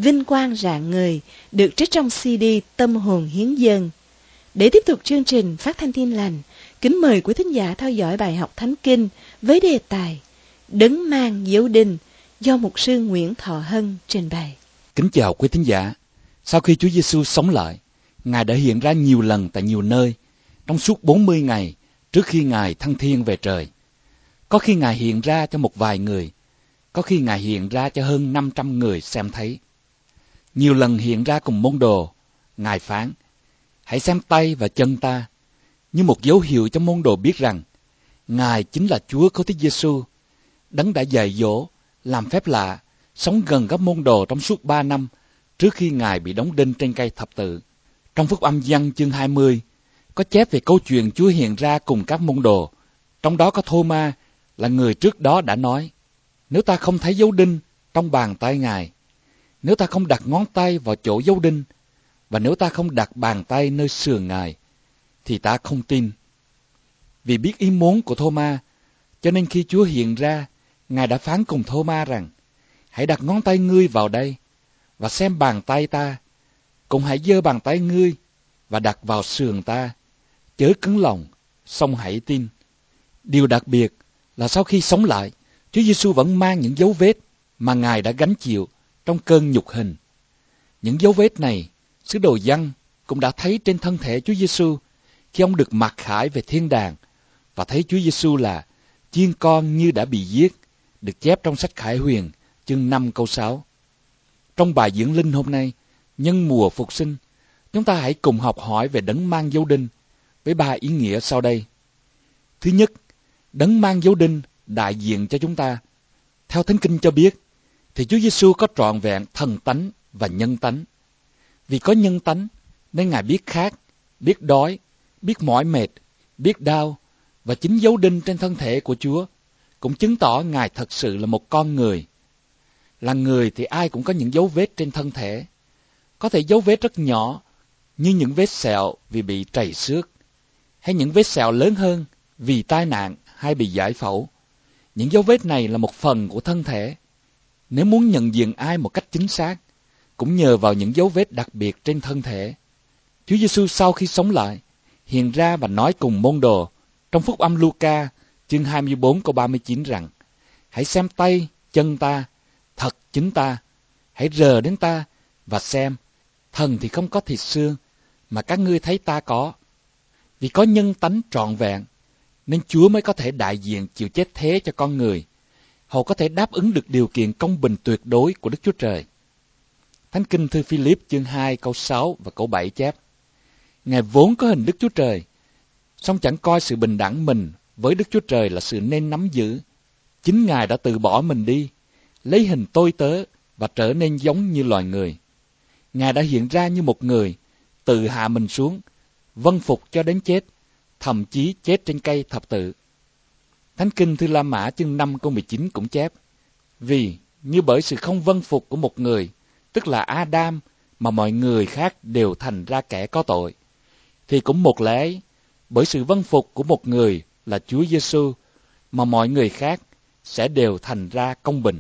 Vinh quang rạng ngời được trích trong CD Tâm hồn hiến dâng. Để tiếp tục chương trình phát thanh Tin lành, kính mời quý thính giả theo dõi bài học Thánh Kinh với đề tài Đấng mang dấu đinh do mục sư Nguyễn Thọ Hân trình bày. Kính chào quý thính giả. Sau khi Chúa Giêsu sống lại, Ngài đã hiện ra nhiều lần tại nhiều nơi trong suốt 40 ngày trước khi Ngài thăng thiên về trời. Có khi Ngài hiện ra cho một vài người, có khi Ngài hiện ra cho hơn 500 người xem thấy. Nhiều lần hiện ra cùng môn đồ, Ngài phán: hãy xem tay và chân ta, như một dấu hiệu cho môn đồ biết rằng Ngài chính là Chúa Cứu Thế Giêsu, Đấng đã dạy dỗ, làm phép lạ, sống gần các môn đồ trong suốt 3 năm trước khi Ngài bị đóng đinh trên cây thập tự. Trong Phúc Âm Giăng chương 20 có chép về câu chuyện Chúa hiện ra cùng các môn đồ, trong đó có Thô-ma là người trước đó đã nói: nếu ta không thấy dấu đinh trong bàn tay Ngài, nếu ta không đặt ngón tay vào chỗ dấu đinh, và nếu ta không đặt bàn tay nơi sườn Ngài, thì ta không tin. Vì biết ý muốn của Thô-ma, cho nên khi Chúa hiện ra, Ngài đã phán cùng Thô-ma rằng: hãy đặt ngón tay ngươi vào đây và xem bàn tay ta, cũng hãy giơ bàn tay ngươi và đặt vào sườn ta, chớ cứng lòng, song hãy tin. Điều đặc biệt là sau khi sống lại, Chúa Giêsu vẫn mang những dấu vết mà Ngài đã gánh chịu trong cơn nhục hình. Những dấu vết này, sứ đồ Giăng cũng đã thấy trên thân thể Chúa Giêsu khi ông được mặc khải về thiên đàng và thấy Chúa Giêsu là chiên con như đã bị giết, được chép trong sách Khải Huyền chương 5 câu 6. Trong bài dưỡng linh hôm nay, nhân mùa phục sinh, chúng ta hãy cùng học hỏi về đấng mang dấu đinh với 3 ý nghĩa sau đây. Thứ nhất, đấng mang dấu đinh đại diện cho chúng ta. Theo Thánh Kinh cho biết, thì Chúa Giêsu có trọn vẹn thần tánh và nhân tánh. Vì có nhân tánh nên Ngài biết khát, biết đói, biết mỏi mệt, biết đau, và chính dấu đinh trên thân thể của Chúa cũng chứng tỏ Ngài thật sự là một con người. Là người thì ai cũng có những dấu vết trên thân thể. Có thể dấu vết rất nhỏ, như những vết sẹo vì bị trầy xước, hay những vết sẹo lớn hơn vì tai nạn hay bị giải phẫu. Những dấu vết này là một phần của thân thể. Nếu muốn nhận diện ai một cách chính xác, cũng nhờ vào những dấu vết đặc biệt trên thân thể. Chúa Giêsu sau khi sống lại, hiện ra và nói cùng môn đồ trong Phúc Âm Luca chương 24 câu 39 rằng: hãy xem tay, chân ta, thật chính ta, hãy rờ đến ta và xem, thần thì không có thịt xương, mà các ngươi thấy ta có. Vì có nhân tánh trọn vẹn, nên Chúa mới có thể đại diện chịu chết thế cho con người, hầu có thể đáp ứng được điều kiện công bình tuyệt đối của Đức Chúa Trời. Thánh Kinh thư Philip chương 2 câu 6 và câu 7 chép: Ngài vốn có hình Đức Chúa Trời, song chẳng coi sự bình đẳng mình với Đức Chúa Trời là sự nên nắm giữ. Chính Ngài đã từ bỏ mình đi, lấy hình tôi tớ và trở nên giống như loài người. Ngài đã hiện ra như một người, tự hạ mình xuống, vâng phục cho đến chết, thậm chí chết trên cây thập tự. Thánh Kinh thư La Mã chương 5 câu 19 cũng chép: Vì như bởi sự không vâng phục của một người, tức là Adam, mà mọi người khác đều thành ra kẻ có tội, thì cũng một lẽ ấy, bởi sự vâng phục của một người là Chúa Giêsu, mà mọi người khác sẽ đều thành ra công bình.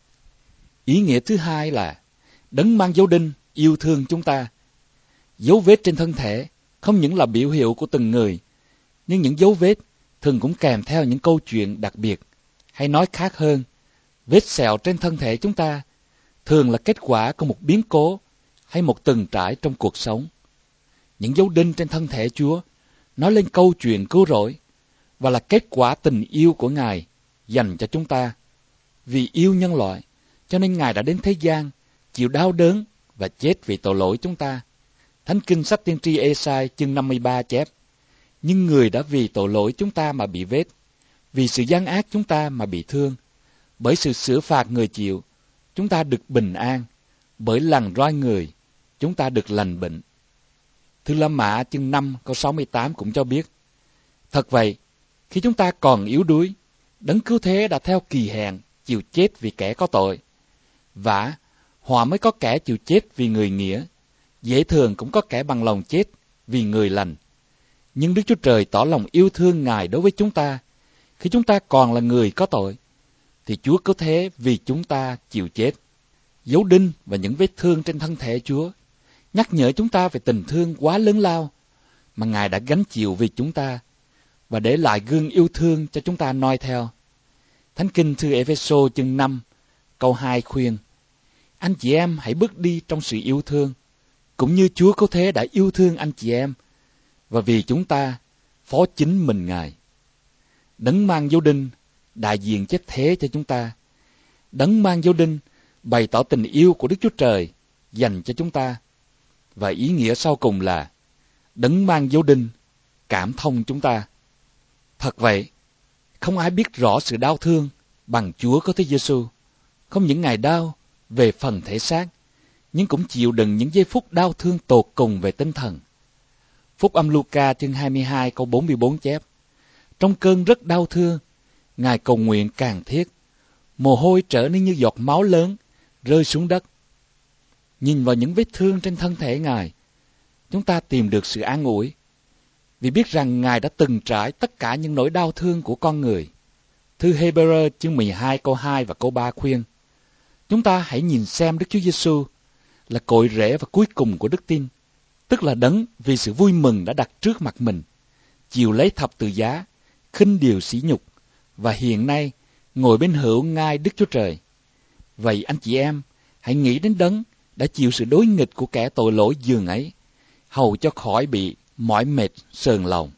Ý nghĩa thứ hai là đấng mang dấu đinh yêu thương chúng ta. Dấu vết trên thân thể không những là biểu hiệu của từng người, nhưng những dấu vết thường cũng kèm theo những câu chuyện đặc biệt. Hay nói khác hơn, vết sẹo trên thân thể chúng ta thường là kết quả của một biến cố hay một từng trải trong cuộc sống. Những dấu đinh trên thân thể Chúa nói lên câu chuyện cứu rỗi và là kết quả tình yêu của Ngài dành cho chúng ta. Vì yêu nhân loại, cho nên Ngài đã đến thế gian, chịu đau đớn và chết vì tội lỗi chúng ta. Thánh Kinh sách tiên tri Ê-sai chương 53 chép: Nhưng người đã vì tội lỗi chúng ta mà bị vết, vì sự gian ác chúng ta mà bị thương. Bởi sự xử phạt người chịu, chúng ta được bình an. Bởi lằn roi người, chúng ta được lành bệnh. Thư La Mã chương 5 câu 68 cũng cho biết: Thật vậy, khi chúng ta còn yếu đuối, Đấng Cứu Thế đã theo kỳ hẹn chịu chết vì kẻ có tội. Vả, họ mới có kẻ chịu chết vì người nghĩa, dễ thường cũng có kẻ bằng lòng chết vì người lành. Nhưng Đức Chúa Trời tỏ lòng yêu thương Ngài đối với chúng ta, khi chúng ta còn là người có tội, thì Chúa Cứu Thế vì chúng ta chịu chết. Dấu đinh và những vết thương trên thân thể Chúa nhắc nhở chúng ta về tình thương quá lớn lao mà Ngài đã gánh chịu vì chúng ta và để lại gương yêu thương cho chúng ta noi theo. Thánh Kinh thư Ê-phê-sô chương 5 câu 2 khuyên: anh chị em hãy bước đi trong sự yêu thương, cũng như Chúa Cứu Thế đã yêu thương anh chị em, và vì chúng ta phó chính mình Ngài. Đấng mang dấu đinh đại diện chết thế cho chúng ta. Đấng mang dấu đinh bày tỏ tình yêu của Đức Chúa Trời dành cho chúng ta. Và ý nghĩa sau cùng là đấng mang dấu đinh cảm thông chúng ta. Thật vậy, không ai biết rõ sự đau thương bằng Chúa Cứu Thế Giêsu. Không những Ngài đau về phần thể xác, nhưng cũng chịu đựng những giây phút đau thương tột cùng về tinh thần. Phúc âm Luca chương 22 câu 44 chép: trong cơn rất đau thương, Ngài cầu nguyện càng thiết, mồ hôi trở nên như giọt máu lớn rơi xuống đất. Nhìn vào những vết thương trên thân thể Ngài, chúng ta tìm được sự an ủi, vì biết rằng Ngài đã từng trải tất cả những nỗi đau thương của con người. Thư Hê-bơ-rơ chương 12 câu 2 và câu 3 khuyên: chúng ta hãy nhìn xem Đức Chúa Giêsu là cội rễ và cuối cùng của đức tin, tức là đấng vì sự vui mừng đã đặt trước mặt mình, chịu lấy thập tự giá, khinh điều sỉ nhục, và hiện nay ngồi bên hữu ngai Đức Chúa Trời. Vậy anh chị em, hãy nghĩ đến đấng đã chịu sự đối nghịch của kẻ tội lỗi dường ấy, hầu cho khỏi bị mỏi mệt sờn lòng.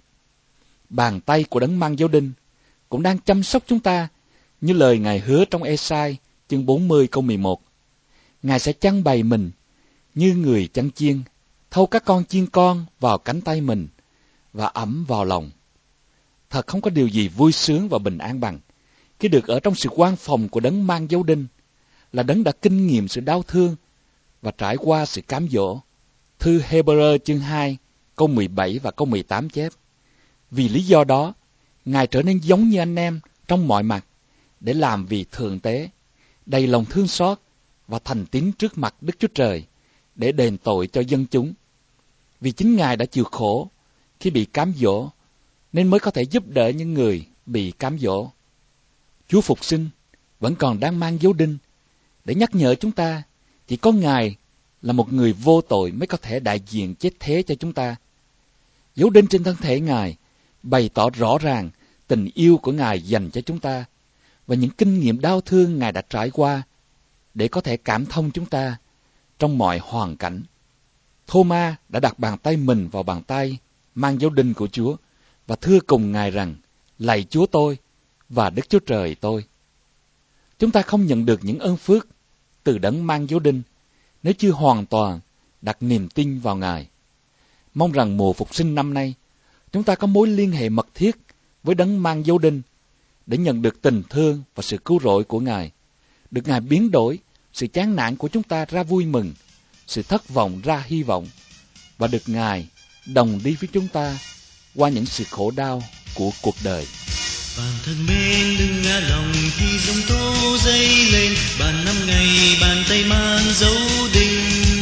Bàn tay của đấng mang dấu đinh cũng đang chăm sóc chúng ta, như lời Ngài hứa trong Ê-sai chương 40 câu 11. Ngài sẽ chăn bày mình như người chăn chiên, thâu các con chiên con vào cánh tay mình và ẵm vào lòng. Thật không có điều gì vui sướng và bình an bằng khi được ở trong sự quan phòng của đấng mang dấu đinh, là đấng đã kinh nghiệm sự đau thương và trải qua sự cám dỗ. Thư Hê-bơ-rơ chương 2 câu 17 và câu 18 chép: vì lý do đó, Ngài trở nên giống như anh em trong mọi mặt, để làm vì thượng tế, đầy lòng thương xót và thành tín trước mặt Đức Chúa Trời, để đền tội cho dân chúng. Vì chính Ngài đã chịu khổ khi bị cám dỗ, nên mới có thể giúp đỡ những người bị cám dỗ. Chúa phục sinh vẫn còn đang mang dấu đinh để nhắc nhở chúng ta chỉ có Ngài là một người vô tội mới có thể đại diện chết thế cho chúng ta. Dấu đinh trên thân thể Ngài bày tỏ rõ ràng tình yêu của Ngài dành cho chúng ta và những kinh nghiệm đau thương Ngài đã trải qua, để có thể cảm thông chúng ta trong mọi hoàn cảnh. Thô-ma đã đặt bàn tay mình vào bàn tay mang dấu đinh của Chúa và thưa cùng Ngài rằng: lạy Chúa tôi và Đức Chúa Trời tôi. Chúng ta không nhận được những ơn phước từ đấng mang dấu đinh nếu chưa hoàn toàn đặt niềm tin vào Ngài. Mong rằng mùa phục sinh năm nay, chúng ta có mối liên hệ mật thiết với đấng mang dấu đinh để nhận được tình thương và sự cứu rỗi của Ngài, được Ngài biến đổi sự chán nản của chúng ta ra vui mừng, sự thất vọng ra hy vọng, và được Ngài đồng đi với chúng ta qua những sự khổ đau của cuộc đời. Bạn thân mến, đừng ngã lòng khi giông tố dấy lên, bạn năm ngày bàn tay mang dấu đinh.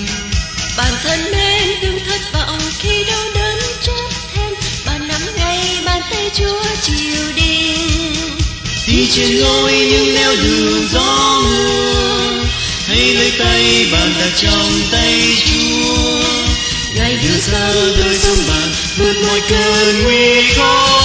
Bạn thân mến, đừng thất vọng khi đau đớn chót thêm, bạn năm ngày bàn tay Chúa chịu đinh. Đi trên lối những nẻo đường gió mưa, hãy lấy tay bạn đặt trong tay Chúa. Ngài đưa ra đời sống bạn vượt mọi cơn nguy khó.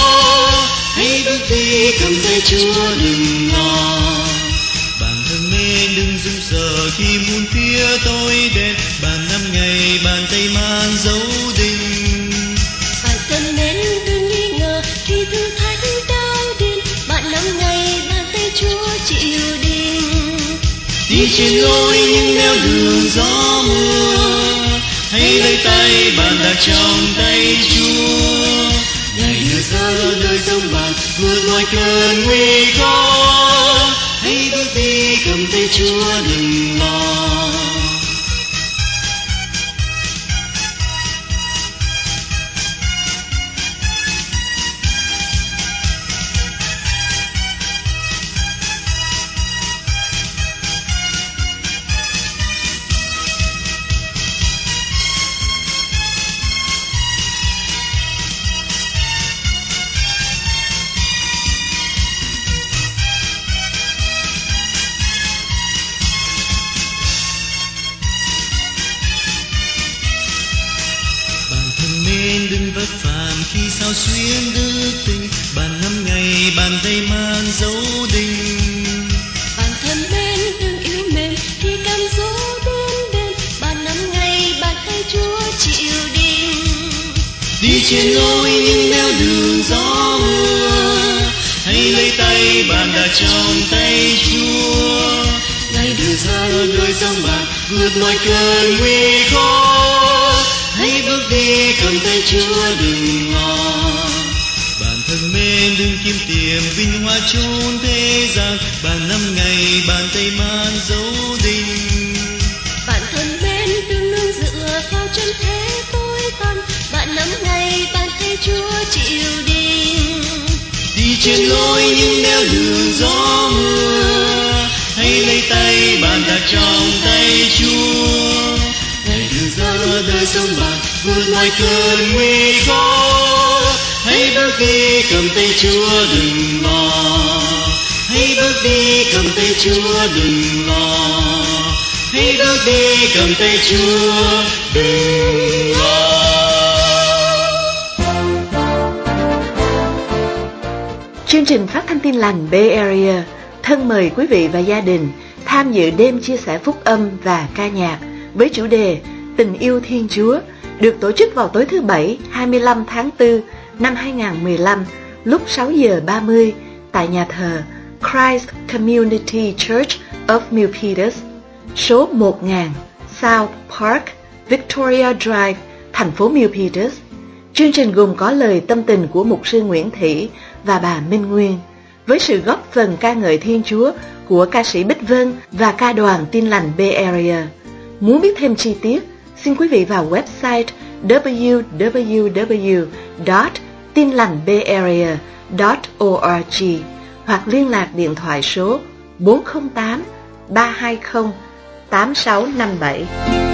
Hãy bước đi cầm tay Chúa đừng lo. Bạn thân mến, đừng dừng sợ khi muôn phía tối đen, bạn năm ngày bàn tay mang dấu đinh. Bạn thân mến, đừng nghi ngờ khi thử thách đau đớn, bạn năm ngày bàn tay Chúa chịu đinh. Đi trên lối những nẻo đường gió mưa, hãy lấy tay bạn đặt trong tay Chúa. Ngài đưa ra đời sống bạn vượt mọi cơn nguy khó. Hãy bước đi cầm tay Chúa đừng lo. mến đừng vấp phàm khi sao xuyên đức tình. Bạn nắm ngày bàn tay mang dấu đinh. Bạn thân mến đừng yếu mềm khi cam dỗ đến đêm. Bạn nắm ngày bàn tay Chúa chịu đinh. Đi trên lối những nẻo đường gió mưa, hãy lấy tay bạn đặt trong tay Chúa. Ngài đưa ra đôi dòng bạn vượt mọi cơn nguy khó. Hãy bước đi cầm tay Chúa đừng lo. Bạn thân mến đừng kiếm tìm vinh hoa chốn thế gian. Bạn nắm ngày bàn tay mang dấu đinh. Bạn thân mến đừng nương dựa vào chân thế tối tăm. Bạn nắm ngày bàn tay Chúa chịu đinh. Đi trên lối những nẻo đường gió mưa, hãy lấy tay bạn đặt trong tay Chúa. Ngài đưa ra đời sống bạn vượt mọi cơn nguy khó. Hãy bước đi cầm tay Chúa đừng lo. Hãy bước đi cầm tay Chúa đừng lo. Hãy bước đi cầm tay Chúa đừng lo. Chương trình phát thanh Tin Lành Bay Area thân mời quý vị và gia đình tham dự đêm chia sẻ phúc âm và ca nhạc với chủ đề Tình yêu Thiên Chúa, được tổ chức vào tối thứ Bảy 25 tháng 4 năm 2015 lúc 6 giờ 30 tại nhà thờ Christ Community Church of Milpitas, số 1000 South Park, Victoria Drive, thành phố Milpitas. Chương trình gồm có lời tâm tình của mục sư Nguyễn Thị và bà Minh Nguyên, với sự góp phần ca ngợi Thiên Chúa của ca sĩ Bích Vân và ca đoàn Tin Lành Bay Area. Muốn biết thêm chi tiết, xin quý vị vào website www.tinlanhbayarea.org hoặc liên lạc điện thoại số 408 320 8657.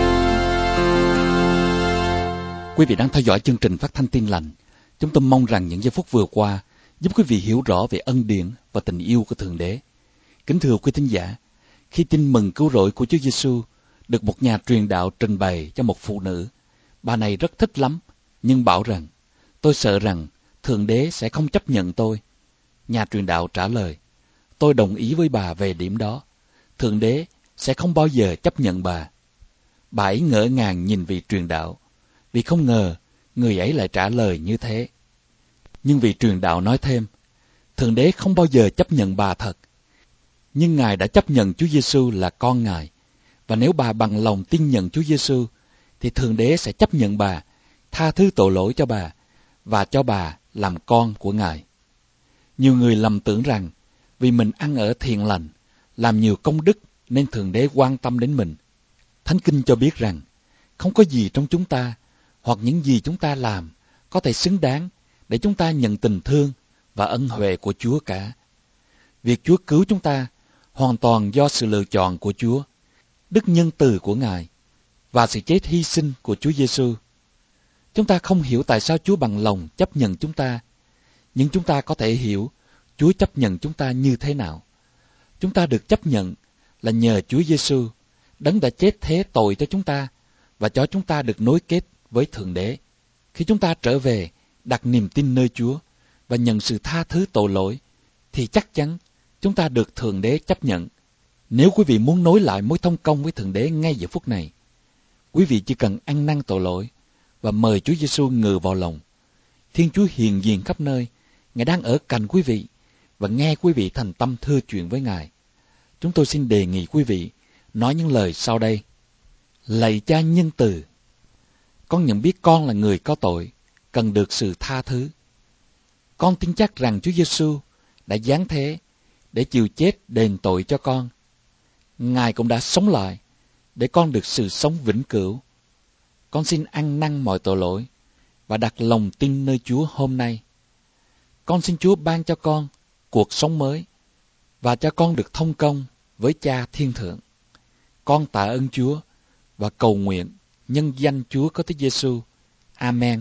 Quý vị đang theo dõi chương trình phát thanh Tin Lành. Chúng tôi mong rằng những giây phút vừa qua giúp quý vị hiểu rõ về ân điển và tình yêu của Thượng Đế. Kính thưa quý thính giả, khi tin mừng cứu rỗi của Chúa Giêsu được một nhà truyền đạo trình bày cho một phụ nữ, bà này rất thích lắm, nhưng bảo rằng, tôi sợ rằng Thượng Đế sẽ không chấp nhận tôi. Nhà truyền đạo trả lời, tôi đồng ý với bà về điểm đó. Thượng Đế sẽ không bao giờ chấp nhận bà. Bà ấy ngỡ ngàng nhìn vị truyền đạo, vì không ngờ người ấy lại trả lời như thế. Nhưng vị truyền đạo nói thêm, Thượng Đế không bao giờ chấp nhận bà thật. Nhưng Ngài đã chấp nhận Chúa Giêsu là con Ngài. Và nếu bà bằng lòng tin nhận Chúa Giêsu, thì Thượng Đế sẽ chấp nhận bà, tha thứ tội lỗi cho bà, và cho bà làm con của Ngài. Nhiều người lầm tưởng rằng, vì mình ăn ở thiện lành, làm nhiều công đức nên Thượng Đế quan tâm đến mình. Thánh Kinh cho biết rằng, không có gì trong chúng ta, hoặc những gì chúng ta làm, có thể xứng đáng để chúng ta nhận tình thương và ân huệ của Chúa cả. Việc Chúa cứu chúng ta hoàn toàn do sự lựa chọn của Chúa, đức nhân từ của Ngài và sự chết hy sinh của Chúa Giêsu. Chúng ta không hiểu tại sao Chúa bằng lòng chấp nhận chúng ta, nhưng chúng ta có thể hiểu Chúa chấp nhận chúng ta như thế nào. Chúng ta được chấp nhận là nhờ Chúa Giêsu, Đấng đã chết thế tội cho chúng ta và cho chúng ta được nối kết với Thượng Đế. Khi chúng ta trở về, đặt niềm tin nơi Chúa và nhận sự tha thứ tội lỗi, thì chắc chắn chúng ta được Thượng Đế chấp nhận. Nếu quý vị muốn nối lại mối thông công với Thượng Đế ngay giờ phút này, quý vị chỉ cần ăn năn tội lỗi và mời Chúa Giêsu ngự vào lòng. Thiên Chúa hiện diện khắp nơi, Ngài đang ở cạnh quý vị và nghe quý vị thành tâm thưa chuyện với Ngài. Chúng tôi xin đề nghị quý vị nói những lời sau đây. Lạy Cha nhân từ, con nhận biết con là người có tội, cần được sự tha thứ. Con tin chắc rằng Chúa Giêsu đã giáng thế để chịu chết đền tội cho con. Ngài cũng đã sống lại để con được sự sống vĩnh cửu. Con xin ăn năn mọi tội lỗi và đặt lòng tin nơi Chúa hôm nay. Con xin Chúa ban cho con cuộc sống mới và cho con được thông công với Cha Thiên Thượng. Con tạ ơn Chúa và cầu nguyện nhân danh Chúa Có Tích Giêsu. Amen.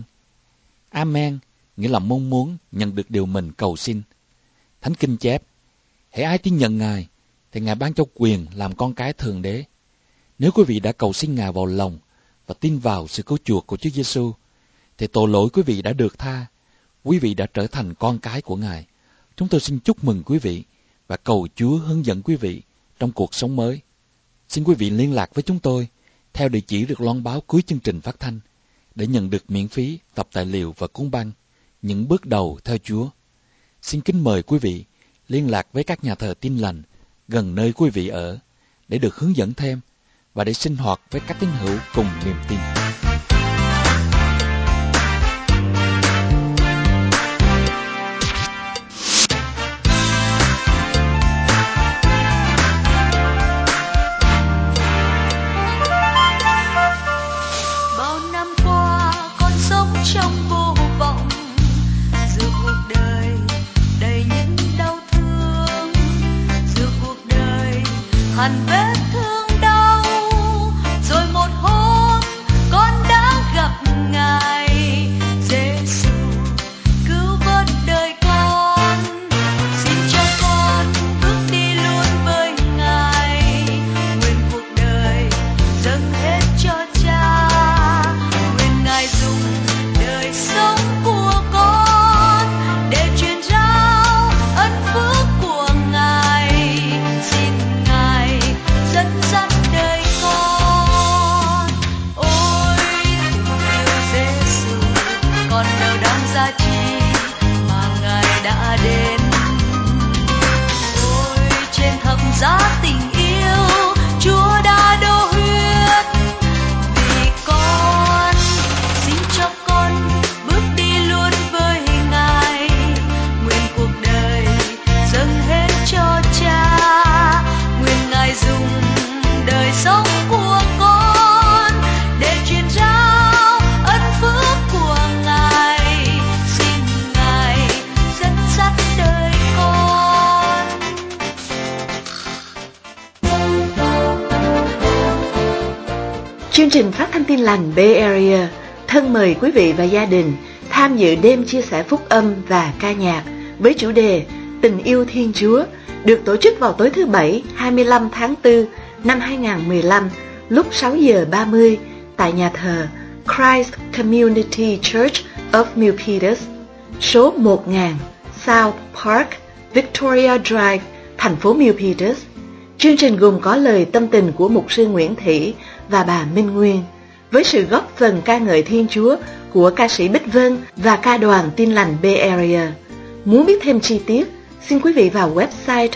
Amen nghĩa là mong muốn nhận được điều mình cầu xin. Thánh Kinh chép, hễ ai tin nhận Ngài thì Ngài ban cho quyền làm con cái Thượng Đế. Nếu quý vị đã cầu xin Ngài vào lòng và tin vào sự cứu chuộc của Chúa Giêsu, thì tội lỗi quý vị đã được tha. Quý vị đã trở thành con cái của Ngài. Chúng tôi xin chúc mừng quý vị và cầu Chúa hướng dẫn quý vị trong cuộc sống mới. Xin quý vị liên lạc với chúng tôi theo địa chỉ được loan báo cuối chương trình phát thanh để nhận được miễn phí tập tài liệu và cuốn băng Những bước đầu theo Chúa. Xin kính mời quý vị liên lạc với các nhà thờ Tin Lành gần nơi quý vị ở để được hướng dẫn thêm và để sinh hoạt với các tín hữu cùng niềm tin. Bao năm qua con sống trong vô vọng, giữa cuộc đời đầy những đau thương, giữa cuộc đời hằn vết thương đau. Rồi một hôm con đã gặp Ngài Giêsu cứu vớt đời con. Xin cho con bước đi luôn với Ngài, nguyện cuộc đời dâng hết cho Cha. Nguyện Ngài dùng đời sống của con để truyền rao ân phước của Ngài. Xin Ngài dẫn dắt đời con. Ôi tình yêu Giêsu còn đâu đáng giá trị mà Ngài đã đến. Ôi trên thập giá tình yêu Chúa đã đổ huyết vì con. Xin cho con bước đi luôn với Ngài, nguyện cuộc đời dâng hết cho Cha. Nguyện Ngài dùng đời sống của con để truyền rao ân phước của Ngài. Xin Ngài dẫn dắt đời con. Chương trình phát thanh Tin Lành Bay Area thân mời quý vị và gia đình tham dự đêm chia sẻ phúc âm và ca nhạc với chủ đề Tình yêu Thiên Chúa, được tổ chức vào tối thứ Bảy 25 tháng 4 năm 2015 lúc 6 giờ 30 tại nhà thờ Christ Community Church of Milpitas, số 1000 South Park, Victoria Drive, thành phố Milpitas. Chương trình gồm có lời tâm tình của mục sư Nguyễn Thị và bà Minh Nguyên, với sự góp phần ca ngợi Thiên Chúa của ca sĩ Bích Vân và ca đoàn Tin Lành Bay Area. Muốn biết thêm chi tiết, xin quý vị vào website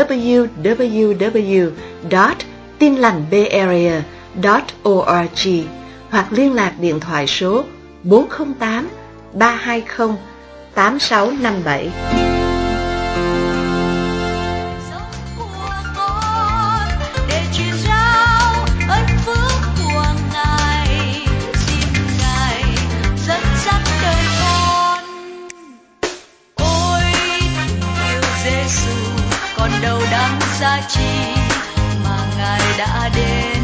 www.tinlanhbayarea.org hoặc liên lạc điện thoại số 408 320 8657. Sống của con để truyền rao ân phước của Ngài. Xin Ngài dẫn dắt đời con. Ôi tình yêu Giêsu còn đâu đáng giá trị mà Ngài đã đến.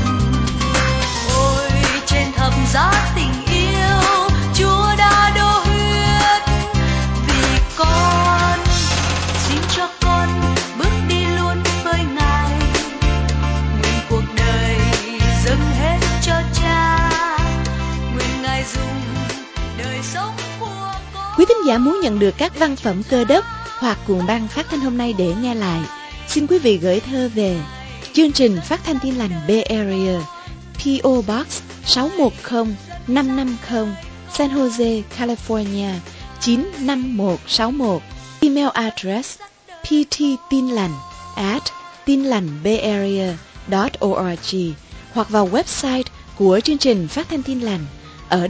Ôi trên thập giá tình yêu Chúa đã đổ huyết vì con. Xin cho con bước đi luôn với Ngài, nguyện cuộc đời dâng hết cho Cha. Nguyện Ngài dùng đời sống của con. Quý thính giả muốn nhận được các văn phẩm Cơ Đốc hoặc cuộn băng phát thanh hôm nay để nghe lại, xin quý vị gửi thơ về chương trình phát thanh Tin Lành Bay Area, P.O. Box 610 550, San Jose, California 95161. Email address pttinlành@tinlanhbayarea.org hoặc vào website của chương trình phát thanh Tin Lành ở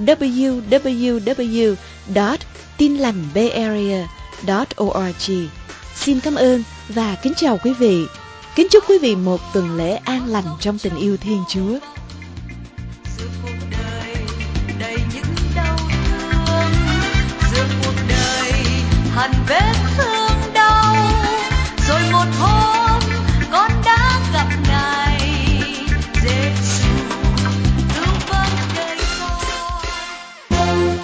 www.tinlanhbayarea.org. Xin cảm ơn và kính chào quý vị. Kính chúc quý vị một tuần lễ an lành trong tình yêu Thiên Chúa. Giữa cuộc đời đầy những đau thương, giữa cuộc đời hằn vết thương đau. Rồi một hôm con đã gặp Ngài Giêsu cứu vớt đời con.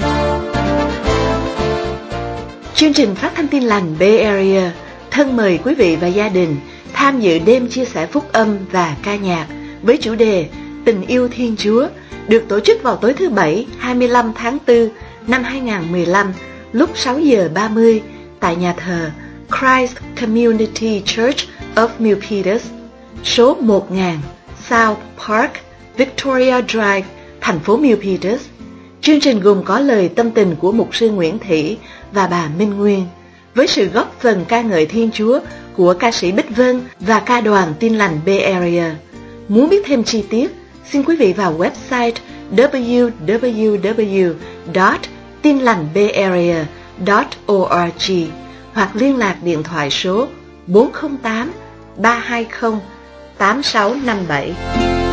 Chương trình phát thanh Tin Lành Bay Area thân mời quý vị và gia đình tham dự đêm chia sẻ phúc âm và ca nhạc với chủ đề Tình yêu Thiên Chúa, được tổ chức vào tối thứ Bảy 25 tháng 4 năm 2015 lúc 6 giờ 30 tại nhà thờ Christ Community Church of Milpitas, số 1000 South Park, Victoria Drive, thành phố Milpitas. Chương trình gồm có lời tâm tình của mục sư Nguyễn Thị và bà Minh Nguyên, với sự góp phần ca ngợi Thiên Chúa của ca sĩ Bích Vân và ca đoàn Tin Lành Bay Area. Muốn biết thêm chi tiết, xin quý vị vào website www.tinlanhbayarea.org hoặc liên lạc điện thoại số 408 320 8657.